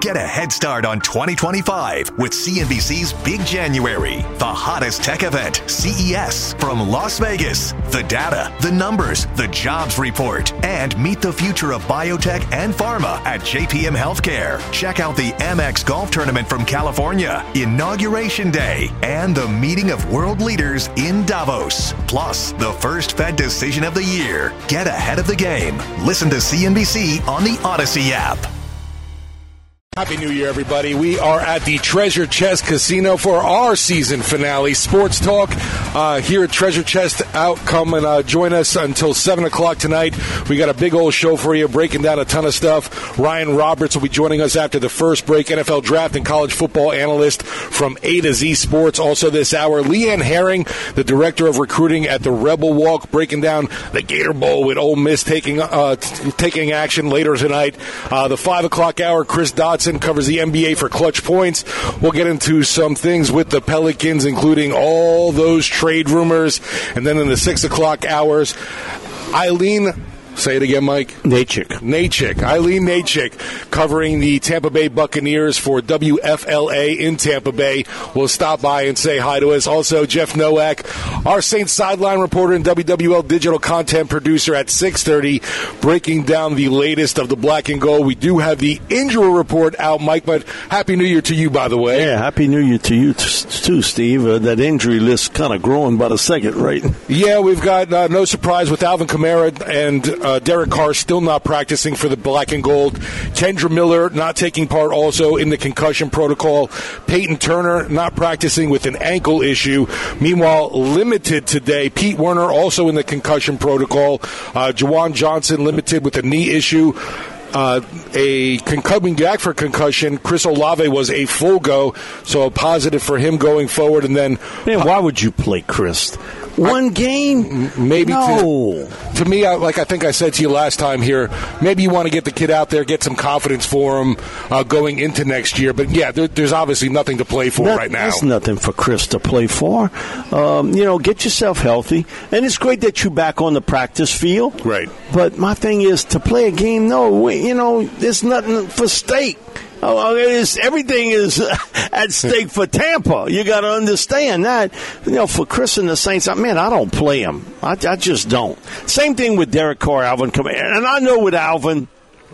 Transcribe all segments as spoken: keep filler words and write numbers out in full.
Get a head start on twenty twenty-five with C N B C's Big January, the hottest tech event, C E S, from Las Vegas. The data, the numbers, the jobs report, and meet the future of biotech and pharma at J P M Healthcare. Check out the Amex Golf Tournament from California, Inauguration Day, and the meeting of world leaders in Davos. Plus, the first Fed decision of the year. Get ahead of the game. Listen to C N B C on the Odyssey app. Happy New Year, everybody. We are at the Treasure Chest Casino for our season finale. Sports Talk uh, here at Treasure Chest. Out, come and uh, join us until seven o'clock tonight. We got a big old show for you, breaking down a ton of stuff. Ryan Roberts will be joining us after the first break. N F L draft and college football analyst from A to Z Sports. Also this hour, Leanne Herring, the director of recruiting at the Rebel Walk, breaking down the Gator Bowl with Ole Miss taking, uh, t- taking action later tonight. Uh, the five o'clock hour, Chris Dodson covers the N B A for Clutch Points. We'll get into some things with the Pelicans, including all those trade rumors. And then in the six o'clock hours, Eileen, say it again, Mike. Nachik. Nachik. Eileen Nachik covering the Tampa Bay Buccaneers for W F L A in Tampa Bay. Will stop by and say hi to us. Also, Jeff Nowak, our Saints sideline reporter and W W L digital content producer at six thirty, breaking down the latest of the black and gold. We do have the injury report out, Mike, but Happy New Year to you, by the way. Yeah, Happy New Year to you, t- too, Steve. Uh, that injury list kind of growing by the second, right? Yeah, we've got uh, no surprise with Alvin Kamara and Uh, Derek Carr still not practicing for the black and gold. Kendra Miller not taking part also in the concussion protocol. Peyton Turner not practicing with an ankle issue. Meanwhile, limited today. Pete Werner also in the concussion protocol. Uh, Jawan Johnson limited with a knee issue. Uh, a con- coming back for concussion, Chris Olave was a full go, so a positive for him going forward. And then, man, why would you play Chris? One I, game? Maybe. No. To, to me, I, like I think I said to you last time here, maybe you want to get the kid out there, get some confidence for him uh, going into next year. But, yeah, there, there's obviously nothing to play for that, right now. There's nothing for Chris to play for. Um, you know, get yourself healthy. And it's great that you're back on the practice field. Right. But my thing is, to play a game, no, you know, there's nothing for stake. Oh, it is, everything is at stake for Tampa. You got to understand that. You know, for Chris and the Saints, man, I don't play him. I, I just don't. Same thing with Derek Carr, Alvin Kamara. And I know with Alvin,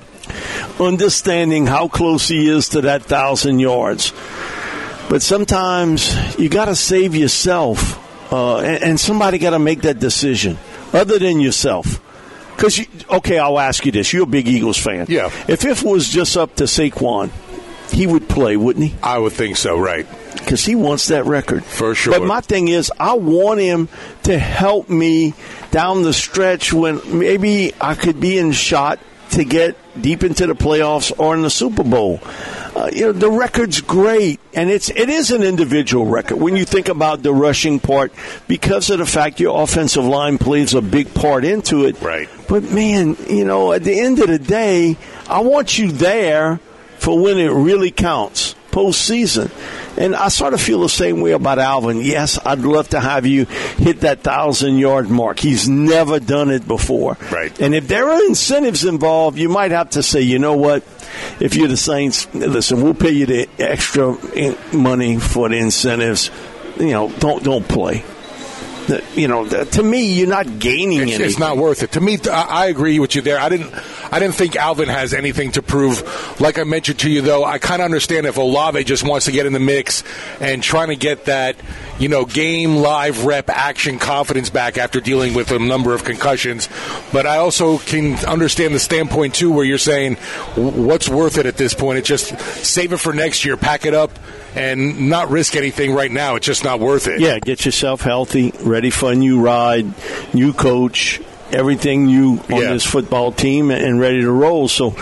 understanding how close he is to that thousand yards. But sometimes you got to save yourself, uh, and, and somebody got to make that decision other than yourself. Because, okay, I'll ask you this. You're a big Eagles fan. Yeah. If it was just up to Saquon, he would play, wouldn't he? I would think so, right. Because he wants that record. For sure. But my thing is, I want him to help me down the stretch when maybe I could be in shot to get deep into the playoffs or in the Super Bowl. Uh, you know, the record's great, and it's it is an individual record when you think about the rushing part, because of the fact your offensive line plays a big part into it. Right. But man, you know, at the end of the day, I want you there for when it really counts, postseason. And I sort of feel the same way about Alvin. Yes, I'd love to have you hit that thousand-yard mark. He's never done it before. Right. And if there are incentives involved, you might have to say, you know what, if you're the Saints, listen, we'll pay you the extra money for the incentives. You know, don't don't play. You know, to me, you're not gaining it's, anything. It's not worth it. To me, I agree with you there. I didn't, I didn't think Alvin has anything to prove. Like I mentioned to you, though, I kind of understand if Olave just wants to get in the mix and trying to get that, you know, game, live, rep, action confidence back after dealing with a number of concussions. But I also can understand the standpoint, too, where you're saying, what's worth it at this point? It's just save it for next year, pack it up, and not risk anything right now. It's just not worth it. Yeah, get yourself healthy, ready for a new ride, new coach, everything new on yeah. this football team, and ready to roll. So,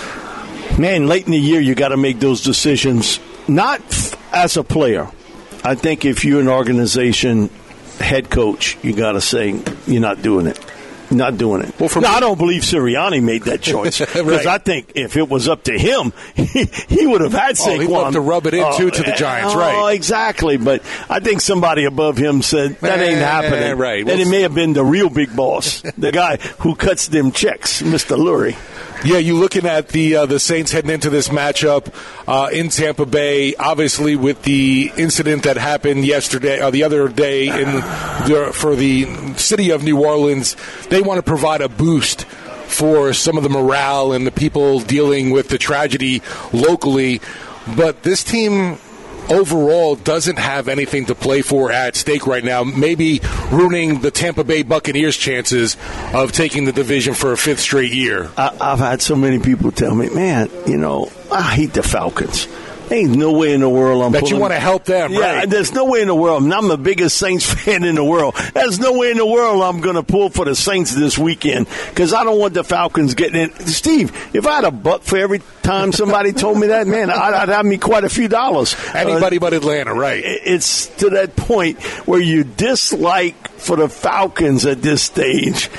man, late in the year, you got to make those decisions, not as a player. I think if you're an organization head coach, you got to say you're not doing it. Not doing it. Well, for no, me, I don't believe Sirianni made that choice. Because right. I think if it was up to him, he, he would have had Saquon. Oh, he wanted to rub it in, uh, too, to the Giants, uh, right. Oh, exactly. But I think somebody above him said, that ain't happening. Eh, right. And well, it may have been the real big boss, the guy who cuts them checks, Mister Lurie. Yeah, you looking at the uh, the Saints heading into this matchup uh, in Tampa Bay, obviously with the incident that happened yesterday, or the other day in the, for the city of New Orleans. They want to provide a boost for some of the morale and the people dealing with the tragedy locally. But this team overall doesn't have anything to play for at stake right now, maybe ruining the Tampa Bay Buccaneers' chances of taking the division for a fifth straight year. I, I've had so many people tell me, man, you know, I hate the Falcons. Ain't no way in the world I'm that pulling. You want to help them, yeah, right? There's no way in the world. And I'm the biggest Saints fan in the world. There's no way in the world I'm going to pull for the Saints this weekend because I don't want the Falcons getting in. Steve, if I had a buck for every time somebody told me that, man, I'd, I'd have me quite a few dollars. Anybody uh, but Atlanta, right? It's to that point where you dislike for the Falcons at this stage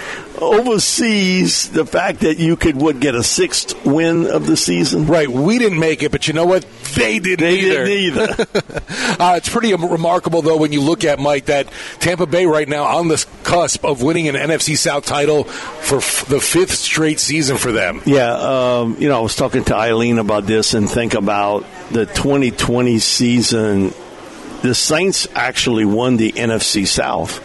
oversees the fact that you could would get a sixth win of the season. Right. We didn't make it, but you know what? They didn't they either. Didn't either. uh, it's pretty remarkable, though, when you look at, Mike, that Tampa Bay right now on the cusp of winning an N F C South title for f- the fifth straight season for them. Yeah. Um, you know, I was talking to Eileen about this and think about the twenty twenty season. The Saints actually won the N F C South.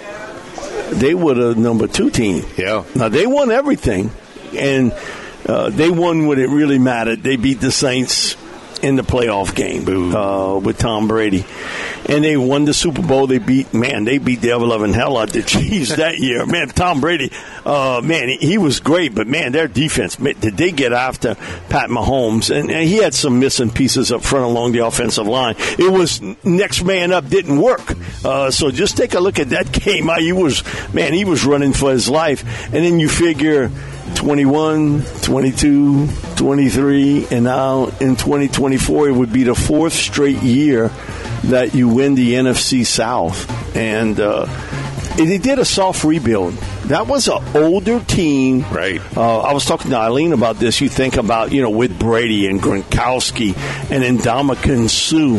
They were the number two team. Yeah. Now, they won everything, and uh, they won when it really mattered. They beat the Saints in the playoff game uh, with Tom Brady. And they won the Super Bowl. They beat, man, they beat the ever-loving hell out of the Chiefs that year. Man, Tom Brady, uh, man, he, he was great, but, man, their defense, man, did they get after Pat Mahomes? And, and he had some missing pieces up front along the offensive line. It was next man up didn't work. Uh, so just take a look at that game. He was, man, he was running for his life. And then you figure twenty-one, twenty-two, twenty-three, and now in twenty twenty-four, it would be the fourth straight year that you win the N F C South. And uh, they did a soft rebuild. That was an older team. Right. Uh, I was talking to Eileen about this. You think about, you know, with Brady and Gronkowski and Ndamukong Suh.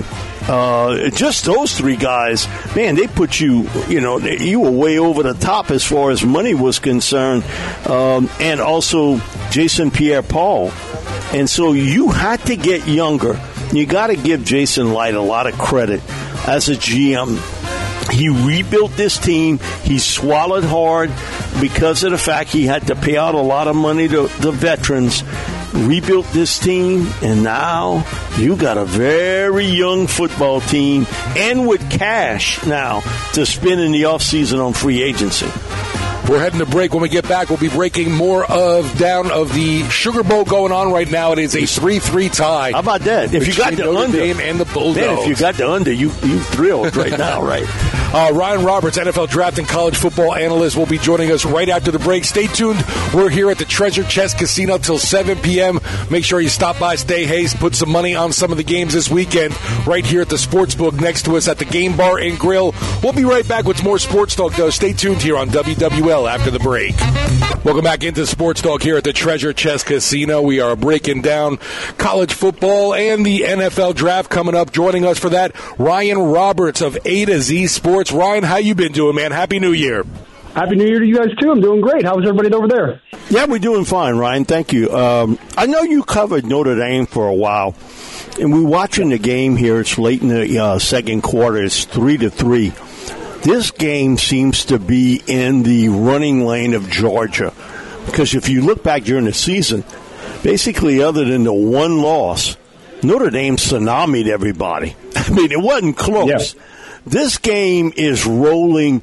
Uh, just those three guys, man, they put you, you know, you were way over the top as far as money was concerned. Um, and also Jason Pierre-Paul. And so you had to get younger. You got to give Jason Light a lot of credit as a G M. He rebuilt this team. He swallowed hard because of the fact he had to pay out a lot of money to the veterans. Rebuilt this team, and now you got a very young football team and with cash now to spend in the offseason on free agency. We're heading to break. When we get back, we'll be breaking more of down of the Sugar Bowl going on right now. It is a three three tie. How about that? If you got the Notre under Dame and the Bulldogs. Man, if you got the under, you you thrilled right now, right? Uh, Ryan Roberts, N F L draft and college football analyst, will be joining us right after the break. Stay tuned. We're here at the Treasure Chest Casino till seven p.m. Make sure you stop by, stay haste, put some money on some of the games this weekend right here at the Sportsbook next to us at the Game Bar and Grill. We'll be right back with more Sports Talk, though. Stay tuned here on W W L after the break. Welcome back into Sports Talk here at the Treasure Chest Casino. We are breaking down college football and the N F L draft coming up. Joining us for that, Ryan Roberts of A to Z Sports. Ryan, how you been doing, man? Happy New Year. Happy New Year to you guys, too. I'm doing great. How's everybody over there? Yeah, we're doing fine, Ryan. Thank you. Um, I know you covered Notre Dame for a while, and we're watching the game here. It's late in the uh, second quarter. It's three to three. This game seems to be in the running lane of Georgia, because if you look back during the season, basically other than the one loss, Notre Dame tsunami'd everybody. I mean, it wasn't close. Yeah. This game is rolling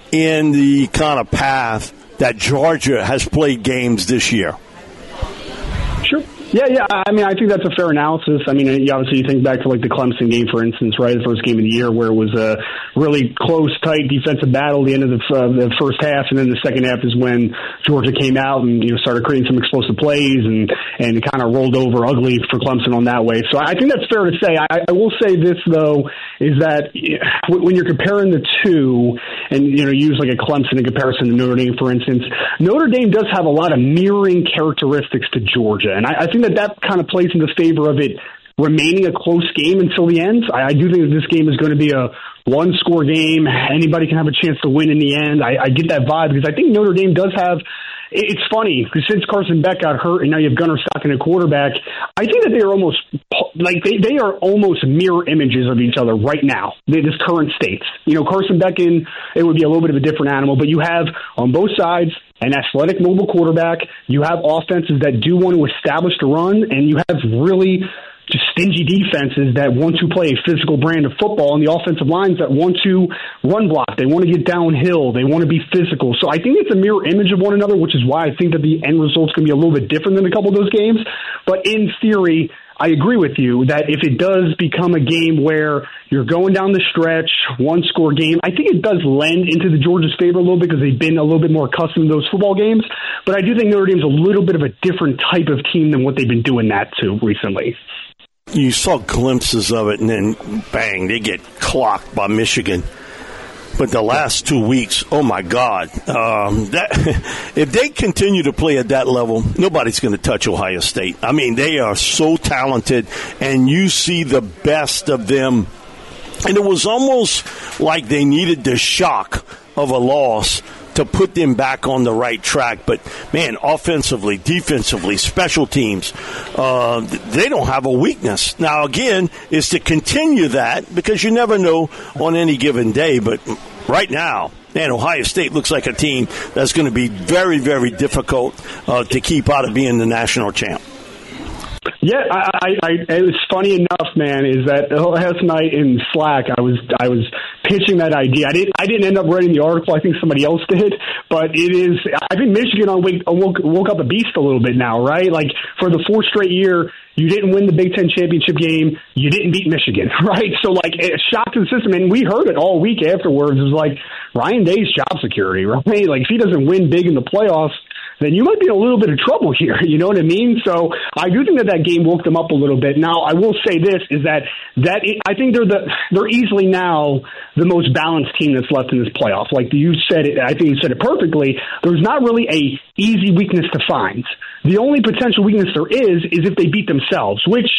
in the kind of path that Georgia has played games this year. Sure. Yeah, yeah. I mean, I think that's a fair analysis. I mean, obviously, you think back to like the Clemson game, for instance, right? The first game of the year, where it was a really close, tight defensive battle. The end of the, uh, the first half, and then the second half is when Georgia came out and you know started creating some explosive plays and and kind of rolled over ugly for Clemson on that way. So I think that's fair to say. I, I will say this though, is that when you're comparing the two, and you know, use like a Clemson in comparison to Notre Dame, for instance, Notre Dame does have a lot of mirroring characteristics to Georgia, and I, I think that that kind of plays in the favor of it remaining a close game until the end. I, I do think that this game is going to be a one-score game. Anybody can have a chance to win in the end. I, I get that vibe because I think Notre Dame does have it's funny because since Carson Beck got hurt and now you have Gunnar Stockton at quarterback, I think that they are almost like they, they are almost mirror images of each other right now. This current state. You know, Carson Beck in it would be a little bit of a different animal, but you have on both sides an athletic, mobile quarterback. You have offenses that do want to establish the run, and you have really just stingy defenses that want to play a physical brand of football, and the offensive lines that want to run block. They want to get downhill. They want to be physical. So I think it's a mirror image of one another, which is why I think that the end result's going to be a little bit different than a couple of those games. But in theory, I agree with you that if it does become a game where you're going down the stretch, one-score game, I think it does lend into the Georgia's favor a little bit because they've been a little bit more accustomed to those football games. But I do think Notre Dame's a little bit of a different type of team than what they've been doing that to recently. You saw glimpses of it, and then, bang, they get clocked by Michigan. But the last two weeks, oh, my God. Um, that, if they continue to play at that level, nobody's going to touch Ohio State. I mean, they are so talented, and you see the best of them. And it was almost like they needed the shock of a loss to put them back on the right track. But, man, offensively, defensively, special teams, uh, they don't have a weakness. Now, again, is to continue that because you never know on any given day. But right now, man, Ohio State looks like a team that's going to be very, very difficult uh, to keep out of being the national champ. Yeah, I, I, I, it was funny enough, man, is that last night in Slack, I was I was pitching that idea. I didn't I didn't end up writing the article. I think somebody else did. But it is, I think Michigan wake, woke, woke up a beast a little bit now, right? Like, for the fourth straight year, you didn't win the Big Ten championship game. You didn't beat Michigan, right? So, like, a shock to the system. And we heard it all week afterwards. It was like, Ryan Day's job security, right? Like, if he doesn't win big in the playoffs, then you might be in a little bit of trouble here. You know what I mean? So I do think that that game woke them up a little bit. Now, I will say this, is that that I think they're the they're easily now the most balanced team that's left in this playoff. Like you said it, I think you said it perfectly. There's not really a easy weakness to find. The only potential weakness there is is if they beat themselves, which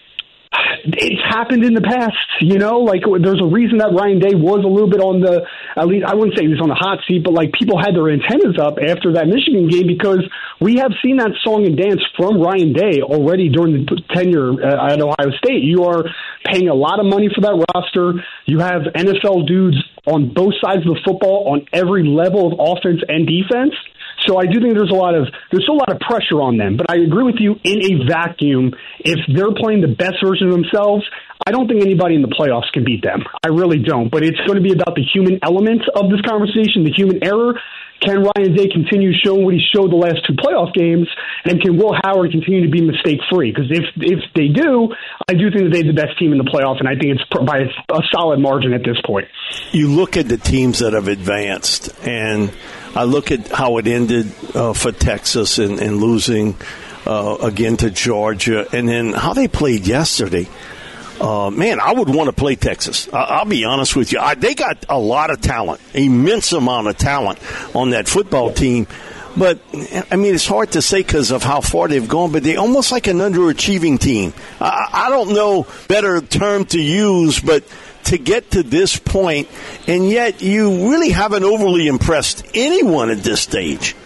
it's happened in the past, you know, like there's a reason that Ryan Day was a little bit on the, at least I wouldn't say he was on the hot seat, but like people had their antennas up after that Michigan game because we have seen that song and dance from Ryan Day already during the tenure uh, at Ohio State. You are paying a lot of money for that roster. You have N F L dudes on both sides of the football on every level of offense and defense. So I do think there's a lot of there's still a lot of pressure on them. But I agree with you, in a vacuum, if they're playing the best version of themselves, I don't think anybody in the playoffs can beat them. I really don't. But it's going to be about the human element of this conversation, the human error. Can Ryan Day continue showing what he showed the last two playoff games? And can Will Howard continue to be mistake-free? Because if if they do, I do think that they're the best team in the playoff, and I think it's by a solid margin at this point. You look at the teams that have advanced, and I look at how it ended uh, for Texas and, and losing uh, again to Georgia, and then how they played yesterday. Uh, man, I would want to play Texas. I- I'll be honest with you. I, they got a lot of talent, immense amount of talent on that football team. But, I mean, it's hard to say because of how far they've gone, but they're almost like an underachieving team. I, I don't know better term to use, but to get to this point, and yet you really haven't overly impressed anyone at this stage.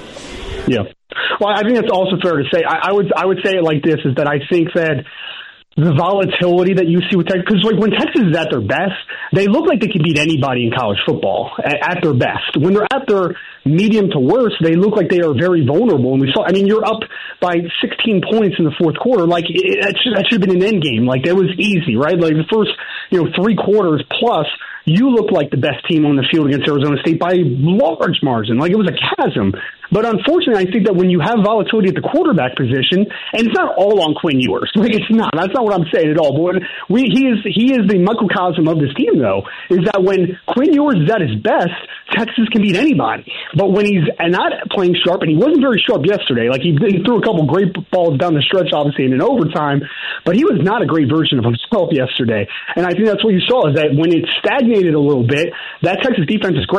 Yeah. Well, I think that's also fair to say. I, I would I would say it like this, is that I think that the volatility that you see with Texas, because like when Texas is at their best, they look like they can beat anybody in college football at, at their best. When they're at their medium to worst, they look like they are very vulnerable. And we saw, I mean, you're up by sixteen points in the fourth quarter. Like it, that, should, that should have been an end game. Like that was easy, right? Like the first, you know, three quarters plus, you looked like the best team on the field against Arizona State by a large margin. Like it was a chasm. But unfortunately, I think that when you have volatility at the quarterback position, and it's not all on Quinn Ewers. Like it's not. That's not what I'm saying at all. But when we, he is he is the microcosm of this team, though, is that when Quinn Ewers is at his best, Texas can beat anybody. But when he's not playing sharp, and he wasn't very sharp yesterday, like he, he threw a couple great balls down the stretch, obviously, in an overtime, but he was not a great version of himself yesterday. And I think that's what you saw, is that when it stagnated a little bit, that Texas defense is great.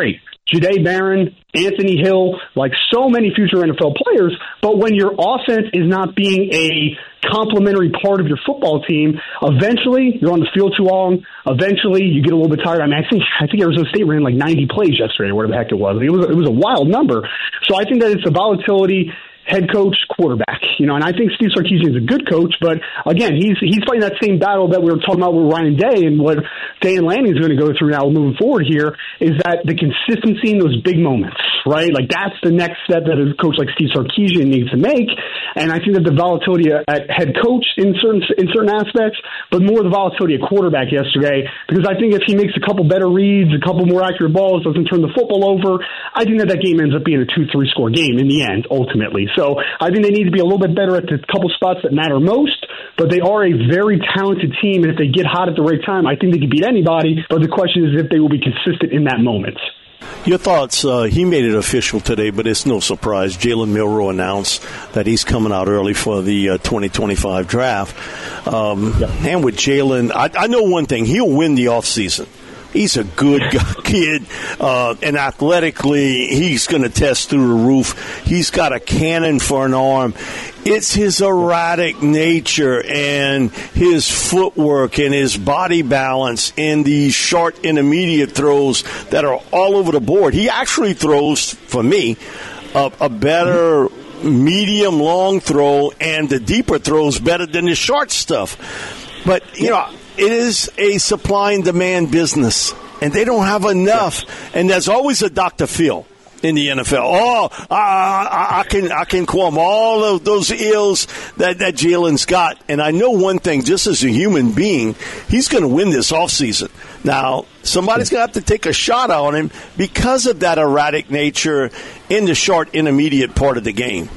Jahdae Barron, Anthony Hill, like so many future N F L players. But when your offense is not being a complementary part of your football team, eventually you're on the field too long. Eventually you get a little bit tired. I mean, I think I think Arizona State ran like ninety plays yesterday, or whatever the heck it was. It was it was a wild number. So I think that it's the volatility. Head coach, quarterback, you know, and I think Steve Sarkisian is a good coach, but again, he's he's fighting that same battle that we were talking about with Ryan Day, and what Dan Lanning is going to go through now moving forward here is that the consistency in those big moments, right? Like that's the next step that a coach like Steve Sarkisian needs to make, and I think that the volatility at head coach in certain in certain aspects, but more the volatility at quarterback yesterday, because I think if he makes a couple better reads, a couple more accurate balls, doesn't turn the football over, I think that that game ends up being a two three score game in the end, ultimately. So I think they need to be a little bit better at the couple spots that matter most, but they are a very talented team, and if they get hot at the right time, I think they can beat anybody, but the question is if they will be consistent in that moment. Your thoughts, uh, he made it official today, but it's no surprise. Jalen Milroe announced that he's coming out early for the uh, twenty twenty-five draft. Um, yep. And with Jalen, I, I know one thing, he'll win the offseason. He's a good kid, uh, and athletically, he's going to test through the roof. He's got a cannon for an arm. It's his erratic nature and his footwork and his body balance in these short intermediate throws that are all over the board. He actually throws, for me, a, a better medium long throw, and the deeper throws better than the short stuff. But, you know, it is a supply and demand business, and they don't have enough. And there's always a Doctor Phil in the N F L. Oh, I, I, I can I can qualm all of those ills that, that Jalen's got. And I know one thing, just as a human being, he's going to win this offseason. Now, somebody's going to have to take a shot on him because of that erratic nature in the short intermediate part of the game.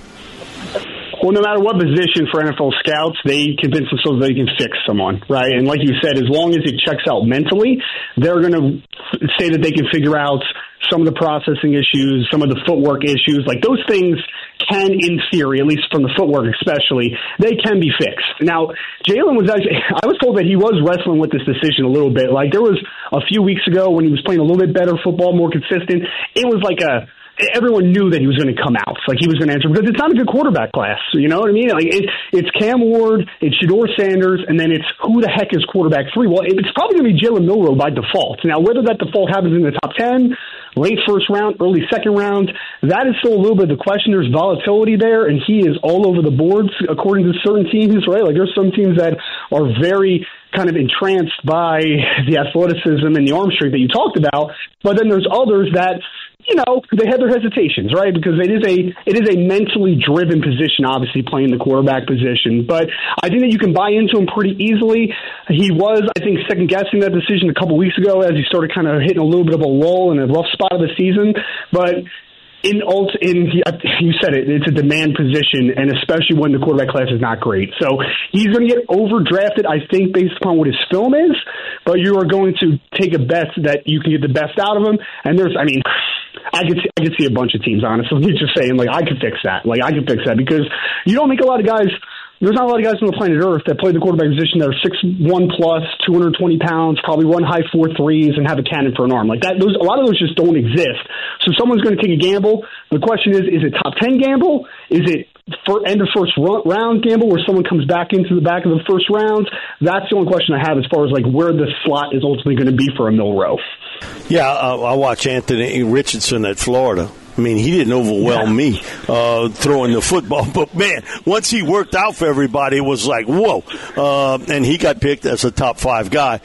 Well, no matter what position for N F L scouts, they convince themselves they can fix someone, right? And like you said, as long as it checks out mentally, they're going to say that they can figure out some of the processing issues, some of the footwork issues. Like those things can, in theory, at least from the footwork especially, they can be fixed. Now, Jalen was actually, I was told that he was wrestling with this decision a little bit. Like there was a few weeks ago when he was playing a little bit better football, more consistent, it was like a, everyone knew that he was going to come out, like he was going to answer, because it's not a good quarterback class. You know what I mean? Like it, it's Cam Ward, it's Shedeur Sanders, and then it's who the heck is quarterback three? Well, it's probably going to be Jalen Milroe by default. Now, whether that default happens in the top ten, late first round, early second round, that is still a little bit of the question. There's volatility there, and he is all over the boards according to certain teams, right? Like there's some teams that are very kind of entranced by the athleticism and the arm strength that you talked about, but then there's others that, you know, they have their hesitations, right? Because it is a it is a mentally driven position, obviously, playing the quarterback position. But I think that you can buy into him pretty easily. He was, I think, second-guessing that decision a couple weeks ago as he started kind of hitting a little bit of a lull in a rough spot of the season. But in ult, in you said it, it's a demand position, and especially when the quarterback class is not great. So he's going to get overdrafted, I think, based upon what his film is. But you are going to take a bet that you can get the best out of him. And there's, I mean, I could see, I could see a bunch of teams, honestly, just saying, like, I could fix that. Like, I could fix that because you don't make a lot of guys. There's not a lot of guys on the planet Earth that play the quarterback position that are six one plus, two hundred twenty pounds, probably run high four threes, and have a cannon for an arm. Like that, those a lot of those just don't exist. So someone's going to take a gamble. The question is, is it top ten gamble? Is it for end of first round gamble where someone comes back into the back of the first round? That's the only question I have as far as like where the slot is ultimately going to be for a Milroe. Yeah, uh, I watch Anthony Richardson at Florida. I mean, he didn't overwhelm yeah. me uh, throwing the football. But, man, once he worked out for everybody, it was like, whoa. Uh, and he got picked as a top five guy.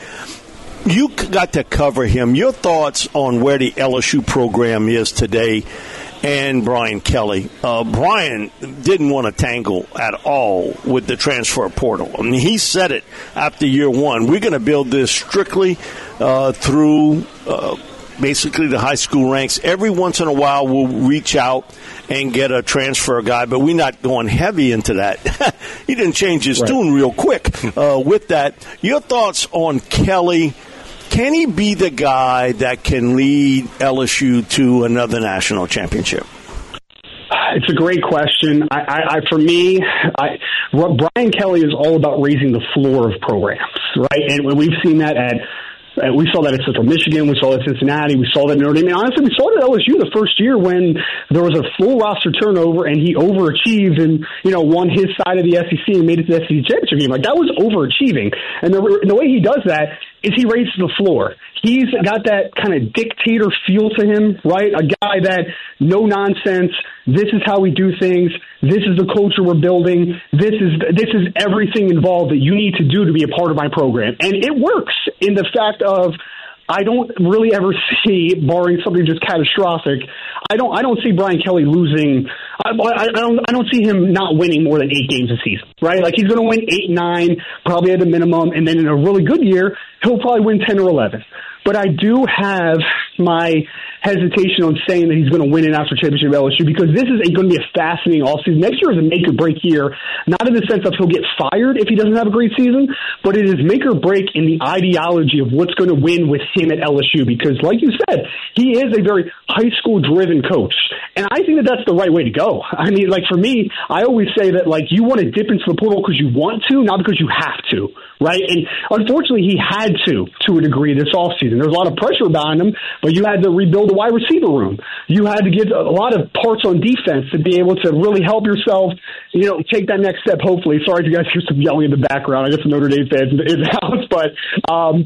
You got to cover him. Your thoughts on where the L S U program is today and Brian Kelly. Uh, Brian didn't want to tangle at all with the transfer portal. I mean, he said it after year one. We're going to build this strictly uh, through uh, – basically the high school ranks. Every once in a while we'll reach out and get a transfer guy, but we're not going heavy into that. He didn't change his right. tune real quick uh, with that. Your thoughts on Kelly? Can he be the guy that can lead L S U to another national championship? It's a great question. I, I, I for me, I, Brian Kelly is all about raising the floor of programs, right? And we've seen that at Uh, we saw that at Central Michigan. We saw that at Cincinnati. We saw that at Notre Dame. And honestly, we saw it at L S U the first year when there was a full roster turnover and he overachieved and, you know, won his side of the S E C and made it to the S E C championship game. Like, that was overachieving. And the, the way he does that is he raises the floor. He's got that kind of dictator feel to him, right? A guy that, no nonsense, this is how we do things, this is the culture we're building, this is this is everything involved that you need to do to be a part of my program. And it works in the fact of, I don't really ever see, barring something just catastrophic, I don't I don't see Brian Kelly losing. I, I, I don't I don't see him not winning more than eight games a season, right? Like, he's going to win eight, nine, probably at a minimum, and then in a really good year, he'll probably win ten or eleven. But I do have my hesitation on saying that he's going to win a national championship at L S U, because this is going to be a fascinating offseason. Next year is a make-or-break year, not in the sense of he'll get fired if he doesn't have a great season, but it is make-or-break in the ideology of what's going to win with him at L S U, because, like you said, he is a very high school-driven coach, and I think that that's the right way to go. I mean, like, for me, I always say that, like, you want to dip into the portal because you want to, not because you have to, right? And unfortunately, he had to, to a degree, this offseason. There was a lot of pressure behind him, but you had to rebuild the wide receiver room. You had to get a lot of parts on defense to be able to really help yourself, you know, take that next step, hopefully. Sorry if you guys hear some yelling in the background. I guess the Notre Dame fans in the house. But, um,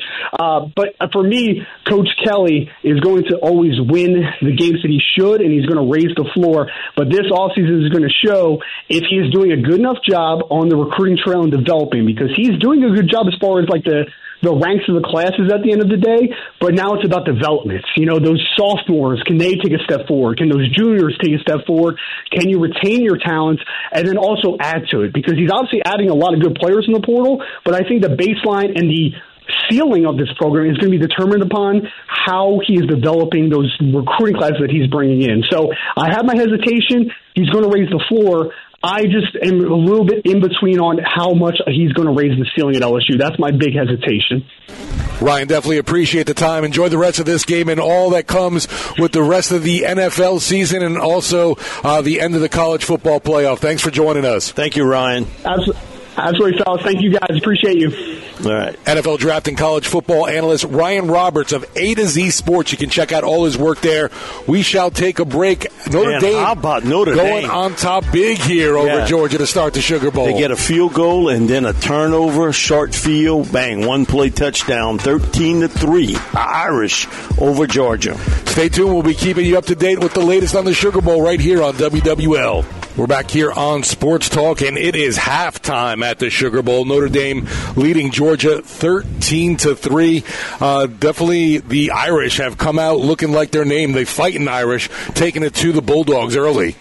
uh, but for me, Coach Kelly is going to always win the games that he should, and he's going to raise the floor. But this offseason is going to show if he is doing a good enough job on the recruiting trail and developing, because he's doing a good job as far as, like, the the ranks of the classes at the end of the day, but now it's about development. You know, those sophomores, can they take a step forward? Can those juniors take a step forward? Can you retain your talents and then also add to it? Because he's obviously adding a lot of good players in the portal, but I think the baseline and the ceiling of this program is going to be determined upon how he is developing those recruiting classes that he's bringing in. So I have my hesitation. He's going to raise the floor. I just am a little bit in between on how much he's going to raise the ceiling at L S U. That's my big hesitation. Ryan, definitely appreciate the time. Enjoy the rest of this game and all that comes with the rest of the N F L season and also uh, the end of the college football playoff. Thanks for joining us. Thank you, Ryan. Absolutely. Absolutely, fellas. Thank you, guys. Appreciate you. All right. N F L draft and college football analyst Ryan Roberts of A to Z Sports. You can check out all his work there. We shall take a break. Notre Man, Dame, how about Notre going Dame? on top big here over Yeah. Georgia to start the Sugar Bowl. They get a field goal and then a turnover, short field, bang, one play touchdown, thirteen to three. Irish over Georgia. Stay tuned. We'll be keeping you up to date with the latest on the Sugar Bowl right here on W W L. We're back here on Sports Talk, and it is halftime at the Sugar Bowl. Notre Dame leading Georgia thirteen to three. Uh, definitely the Irish have come out looking like their name. They fighting Irish, taking it to the Bulldogs early.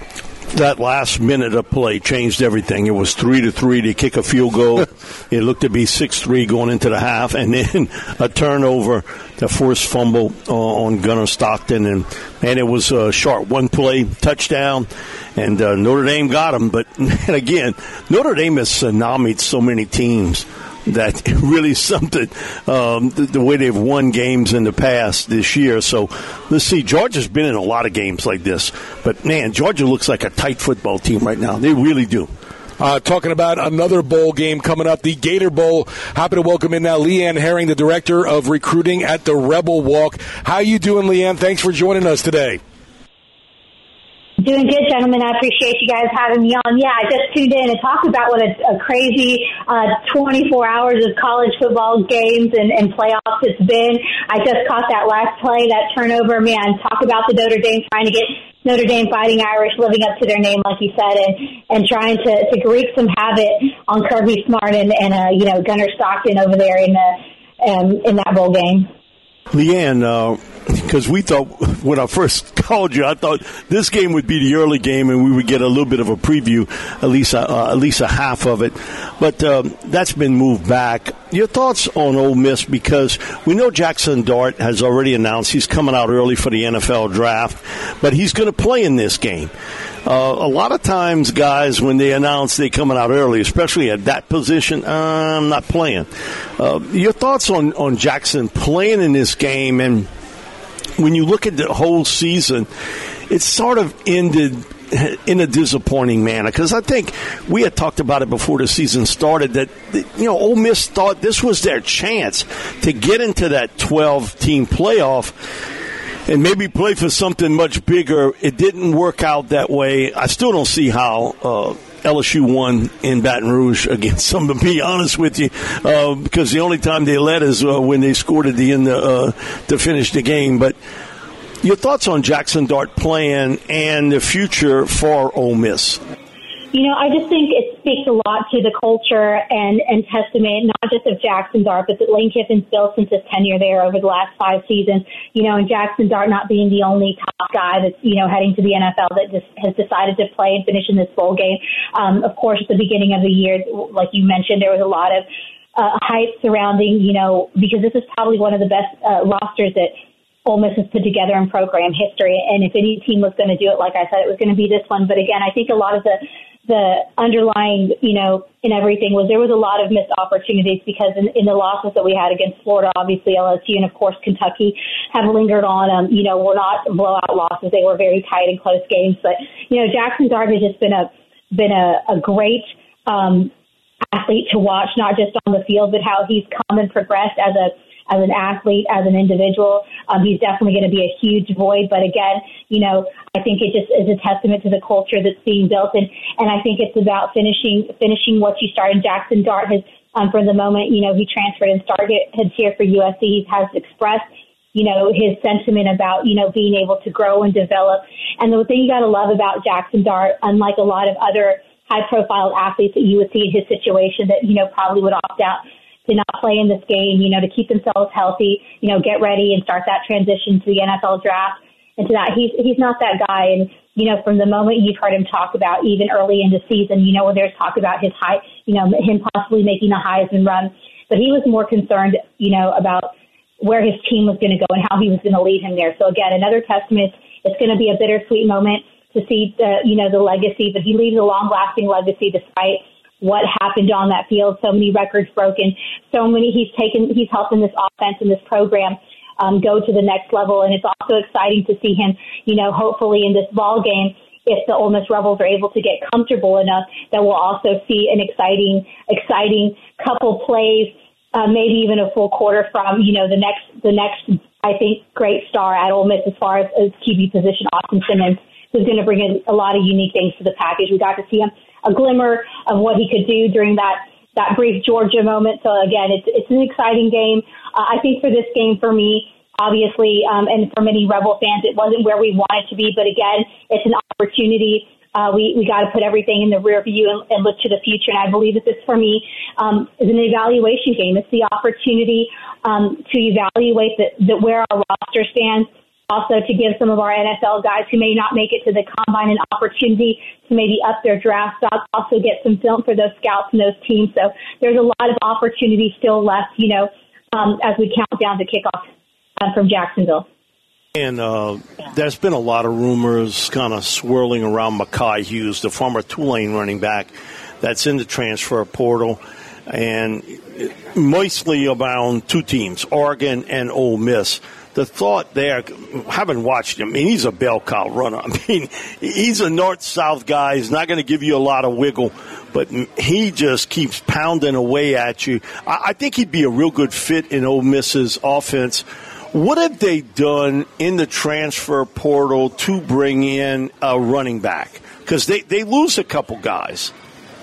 That last minute of play changed everything. It was three to three to kick a field goal. It looked to be six three going into the half, and then a turnover, the forced fumble uh, on Gunnar Stockton, and and it was a short one play touchdown, and uh, Notre Dame got him. But again, Notre Dame has tsunamied so many teams that really something, um, the, the way they've won games in the past this year. So let's see. Georgia's been in a lot of games like this. But, man, Georgia looks like a tight football team right now. They really do. Uh, talking about another bowl game coming up, the Gator Bowl. Happy to welcome in now Leanne Herring, the Director of Recruiting at the Rebel Walk. How you doing, Leanne? Thanks for joining us today. Doing good, gentlemen. I appreciate you guys having me on. Yeah, I just tuned in and talked about what a, a crazy uh, twenty-four hours of college football games and, and playoffs it's been. I just caught that last play, that turnover. Man, talk about the Notre Dame trying to get Notre Dame Fighting Irish living up to their name, like you said, and, and trying to, to wreak some havoc on Kirby Smart and, and uh, you know, Gunnar Stockton over there in the um, in that bowl game. Leanne, because uh, we thought when I first called you, I thought this game would be the early game and we would get a little bit of a preview, at least a, uh, at least a half of it. But um, that's been moved back. Your thoughts on Ole Miss, because we know Jackson Dart has already announced he's coming out early for the N F L draft, but he's going to play in this game. Uh, a lot of times, guys, when they announce they're coming out early, especially at that position, uh, I'm not playing. Uh, your thoughts on, on Jackson playing in this game, and when you look at the whole season, it sort of ended in a disappointing manner, because I think we had talked about it before the season started that, you know, Ole Miss thought this was their chance to get into that twelve-team playoff and maybe play for something much bigger. It didn't work out that way. I still don't see how uh, L S U won in Baton Rouge against them, to be honest with you, uh, because the only time they led is uh, when they scored at the end uh, to finish the game. But your thoughts on Jackson Dart playing and the future for Ole Miss? You know, I just think it speaks a lot to the culture and, and testament, not just of Jackson Dart, but that Lane Kiffin's built since his tenure there over the last five seasons. You know, and Jackson Dart not being the only top guy that's, you know, heading to the N F L that just has decided to play and finish in this bowl game. Um, of course, at the beginning of the year, like you mentioned, there was a lot of uh, hype surrounding, you know, because this is probably one of the best uh, rosters that Ole Miss has put together in program history. And if any team was going to do it, like I said, it was going to be this one. But again, I think a lot of the the underlying, you know, in everything was there was a lot of missed opportunities because in, in the losses that we had against Florida, obviously L S U and, of course, Kentucky have lingered on. Um, you know, were not blowout losses. They were very tight and close games. But, you know, Jackson Dart has just been a, been a, a great um, athlete to watch, not just on the field, but how he's come and progressed as a as an athlete, as an individual. Um, he's definitely going to be a huge void. But again, you know, I think it just is a testament to the culture that's being built. And, and I think it's about finishing finishing what you started. Jackson Dart has, um, from the moment, you know, he transferred and started here for U S C, he has expressed, you know, his sentiment about, you know, being able to grow and develop. And the thing you got to love about Jackson Dart, unlike a lot of other high-profile athletes that you would see in his situation that, you know, probably would opt out to not play in this game, you know, to keep themselves healthy, you know, get ready and start that transition to the N F L draft and to that. He's he's not that guy. And, you know, from the moment you've heard him talk about even early in the season, you know, when there's talk about his high, you know, him possibly making the Heisman run, but he was more concerned, you know, about where his team was going to go and how he was going to lead him there. So again, another testament. It's going to be a bittersweet moment to see the, you know, the legacy, but he leaves a long lasting legacy despite what happened on that field. So many records broken, so many, he's taken, he's helping this offense and this program um, go to the next level. And it's also exciting to see him, you know, hopefully in this ball game, if the Ole Miss Rebels are able to get comfortable enough, that we'll also see an exciting, exciting couple plays, uh, maybe even a full quarter from, you know, the next, the next, I think, great star at Ole Miss as far as, as Q B position, Austin Simmons, who's going to bring in a lot of unique things to the package. We got to see him a glimmer of what he could do during that, that brief Georgia moment. So again, it's it's an exciting game. Uh, I think for this game, for me, obviously, um, and for many Rebel fans, it wasn't where we wanted to be. But again, it's an opportunity. Uh, we we got to put everything in the rear view and, and look to the future. And I believe that this, for me, um, is an evaluation game. It's the opportunity um, to evaluate the, the, where our roster stands. Also to give some of our N F L guys who may not make it to the combine an opportunity to maybe up their draft stock, also get some film for those scouts and those teams. So there's a lot of opportunity still left, you know, um, as we count down to kickoff uh, from Jacksonville. And uh, there's been a lot of rumors kind of swirling around Mekhi Hughes, the former Tulane running back that's in the transfer portal, and mostly around two teams, Oregon and Ole Miss. The thought there, having watched him, I mean, he's a bell cow runner. I mean, he's a north-south guy. He's not going to give you a lot of wiggle, but he just keeps pounding away at you. I, I think he'd be a real good fit in Ole Miss's offense. What have they done in the transfer portal to bring in a running back? Because they, they lose a couple guys.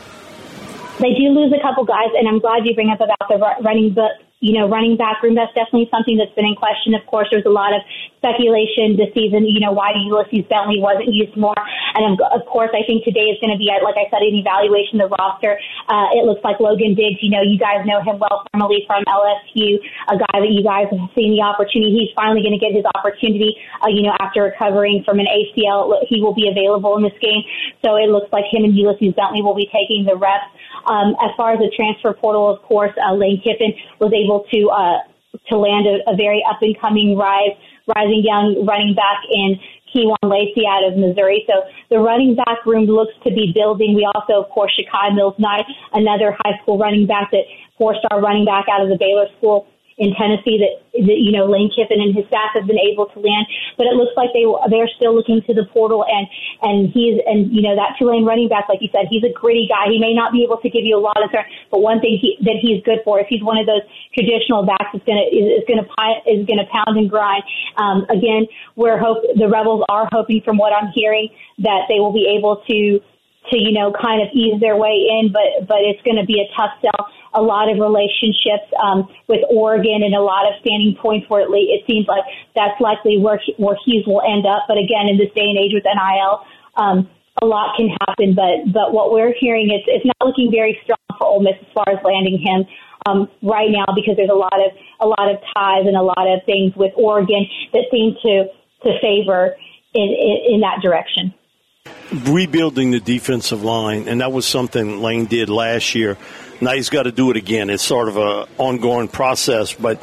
They do lose a couple guys, and I'm glad you bring up about the running book. You know, running back room, that's definitely something that's been in question. Of course, there's a lot of speculation this season, you know, why Ulysses Bentley wasn't used more. And of course, I think today is going to be, like I said, an evaluation of the roster. Uh, it looks like Logan Diggs, you know, you guys know him well formerly from L S U, a guy that you guys have seen the opportunity. He's finally going to get his opportunity, uh, you know, after recovering from an A C L. He will be available in this game. So it looks like him and Ulysses Bentley will be taking the reps. Um, as far as the transfer portal, of course, uh, Lane Kiffin was able to uh, to land a, a very up-and-coming rise, rising young running back in Keywan Lacey out of Missouri. So the running back room looks to be building. We also, of course, Shakai Mills Knight, another high school running back, that four-star running back out of the Baylor School, in Tennessee that, that, you know, Lane Kiffin and his staff have been able to land. But it looks like they, they're still looking to the portal. And, and he's, and, you know, that Tulane running back, like you said, he's a gritty guy. He may not be able to give you a lot of turn, but one thing he, that he's good for is he's one of those traditional backs that's going to, is, is going to, is going to pound and grind. Um, again, we're hope, the Rebels are hoping, from what I'm hearing, that they will be able to, to, you know, kind of ease their way in, but, but it's going to be a tough sell. A lot of relationships um, with Oregon and a lot of standing points where it, it seems like that's likely where, where Hughes will end up. But again, in this day and age with N I L, um, a lot can happen. But, but what we're hearing is it's not looking very strong for Ole Miss as far as landing him um, right now, because there's a lot of, a lot of ties and a lot of things with Oregon that seem to, to favor in, in, in that direction. Rebuilding the defensive line, and that was something Lane did last year. Now he's got to do it again. It's sort of an ongoing process, but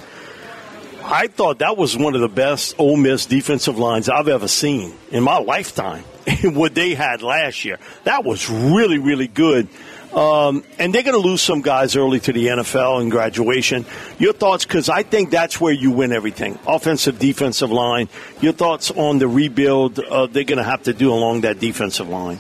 I thought that was one of the best Ole Miss defensive lines I've ever seen in my lifetime. What they had last year, that was really, really good. Um, and they're going to lose some guys early to the N F L and graduation. Your thoughts, because I think that's where you win everything, offensive, defensive line. Your thoughts on the rebuild uh, they're going to have to do along that defensive line?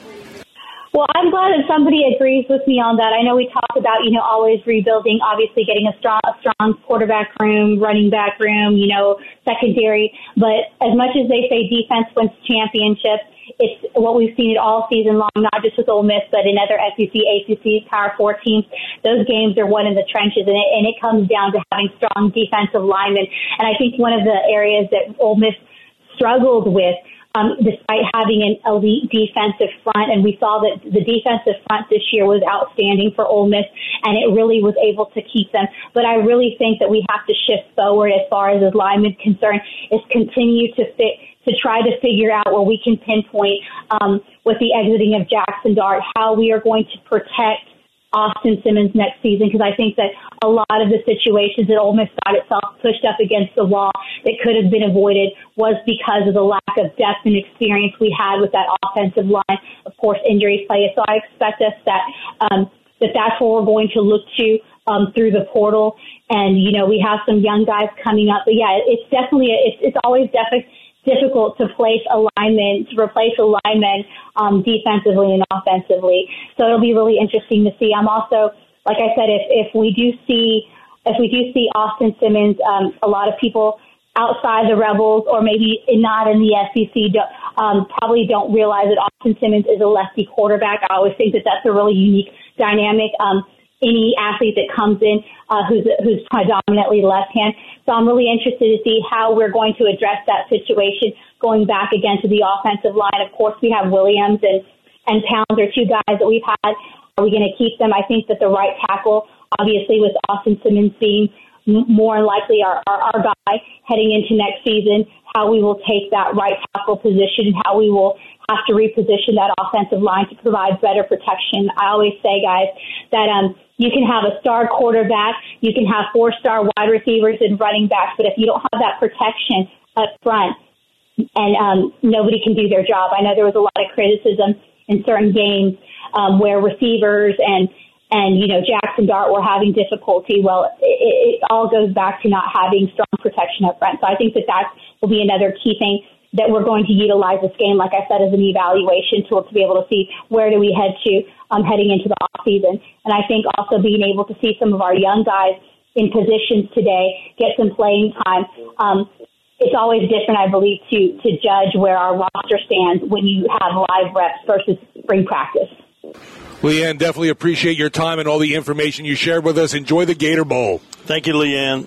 Well, I'm glad that somebody agrees with me on that. I know we talk about, you know, always rebuilding, obviously getting a strong, a strong quarterback room, running back room, you know, secondary. But as much as they say defense wins championships, it's what we've seen it all season long, not just with Ole Miss, but in other S E C, A C C, Power Four teams. Those games are won in the trenches, and it, and it comes down to having strong defensive linemen. And I think one of the areas that Ole Miss struggled with, Um, despite having an elite defensive front, and we saw that the defensive front this year was outstanding for Ole Miss, and it really was able to keep them. But I really think that we have to shift forward as far as the linemen concerned, is continue to fit, to try to figure out where we can pinpoint um, with the exiting of Jackson Dart, how we are going to protect Austin Simmons next season, because I think that a lot of the situations that Ole Miss got itself pushed up against the wall that could have been avoided was because of the lack of depth and experience we had with that offensive line. Of course, injuries play. So I expect us that um, that that's what we're going to look to um, through the portal. And, you know, we have some young guys coming up. But, yeah, it's definitely, it's, it's always definitely difficult to place a lineman, to replace a lineman um, defensively and offensively. So it'll be really interesting to see. I'm also, like I said, if, if we do see, if we do see Austin Simmons, um, a lot of people outside the Rebels or maybe not in the S E C um, probably don't realize that Austin Simmons is a lefty quarterback. I always think that that's a really unique dynamic. Um, any athlete that comes in uh, who's who's predominantly left-hand. So I'm really interested to see how we're going to address that situation going back again to the offensive line. Of course, we have Williams and, and Towns are two guys that we've had. Are we going to keep them? I think that the right tackle, obviously with Austin Simmons being more likely our, our, our guy heading into next season, how we will take that right tackle position and how we will have to reposition that offensive line to provide better protection. I always say, guys, that um, you can have a star quarterback, you can have four-star wide receivers and running backs, but if you don't have that protection up front, and um, nobody can do their job. I know there was a lot of criticism in certain games um, where receivers and and, you know, Jackson Dart were having difficulty. Well, it, it all goes back to not having strong protection up front. So I think that that will be another key thing that we're going to utilize this game, like I said, as an evaluation tool to be able to see where do we head to um, heading into the offseason. And I think also being able to see some of our young guys in positions today get some playing time. Um, it's always different, I believe, to, to judge where our roster stands when you have live reps versus spring practice. Leanne, definitely appreciate your time and all the information you shared with us. Enjoy the Gator Bowl. Thank you, Leanne.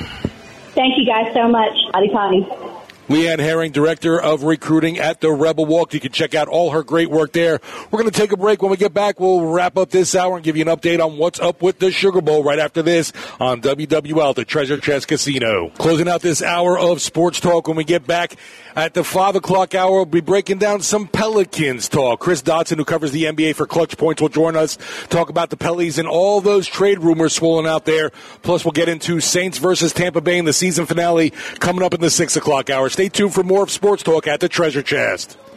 Thank you guys so much. Howdy, howdy. Leanne Herring, Director of Recruiting at the Rebel Walk. You can check out all her great work there. We're going to take a break. When we get back, we'll wrap up this hour and give you an update on what's up with the Sugar Bowl right after this on W W L, the Treasure Chest Casino. Closing out this hour of sports talk. When we get back at the five o'clock hour, we'll be breaking down some Pelicans talk. Chris Dotson, who covers the N B A for Clutch Points, will join us, talk about the Pellies and all those trade rumors swirling out there. Plus, we'll get into Saints versus Tampa Bay in the season finale coming up in the six o'clock hour. Stay tuned for more of sports talk at the Treasure Chest.